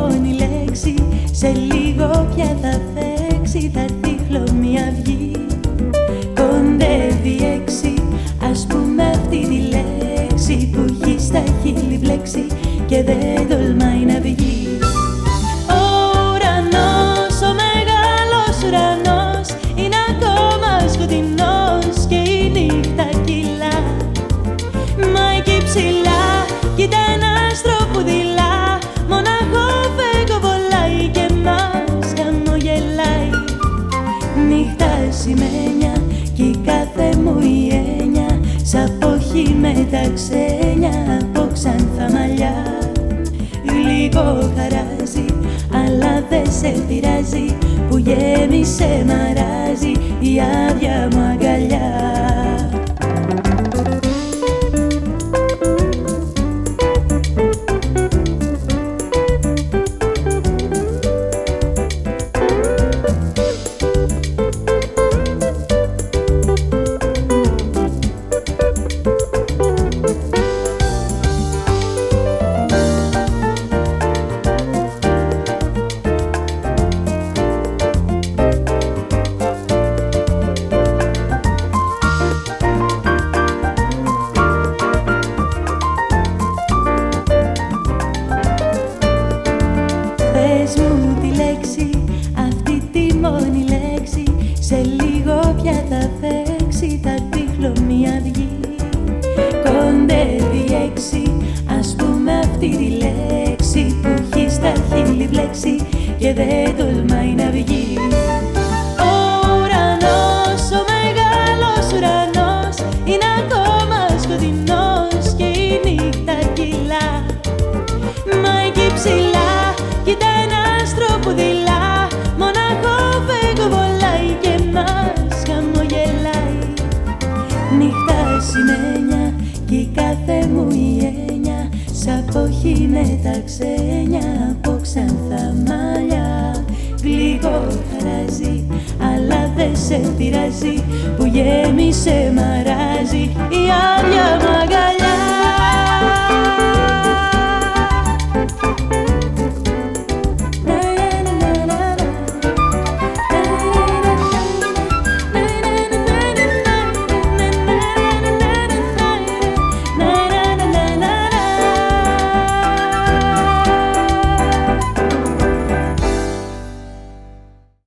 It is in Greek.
μόνη λέξη, σε λίγο πια θα φέξει, θα έρθει χλωμή αυγή. Κοντεύει έξι, ας πούμε αυτή τη λέξη που έχει στα χείλη μπλέξει και δεν τολμάει να βγει. Ο ουρανός, ο μεγάλος ουρανός, είναι ακόμα σκοτεινός και η νύχτα κυλά. Μα εκεί ψηλά κοίτα ένα άστρο που δειλά, μοναχό φεγγοβολάει και μας χαμογελάει. Νύχτα σημαίνια κι η κάθε μου η έννοια, σ' αποχή με τα ξένια από ξανθά μαλλιά. Λίγο χαράζει, αλλά δεν σε πειράζει, που γέμισε μαράζει η άδεια μου αγκαλιά. Πες μου τη λέξη, αυτή τη μόνη λέξη, σε λίγο πια θα φέξει, θα έρθει χλωμή αυγή. Κοντεύει έξι, ας πούμε αυτή τη λέξη που έχει στα χείλη μπλέξει και δεν τολμάει να βγει. Ο ουρανός, ο μεγάλος ουρανός, είναι ακόμα σκοτεινός και η νύχτα κυλά. Μα εκεί ψηλά κοίτα ένα άστρο που δειλά, μοναχό φεγγοβολάει και μας χαμογελάει. Νύχτα σημαίνια κι η κάθε μου η έννοια, σ' αποχή με τα ξένια από ξανθά μαλλιά. Λίγο χαράζει, αλλά δεν σε πειράζει, που γέμισε μαράζει η άδεια μου αγκαλιά.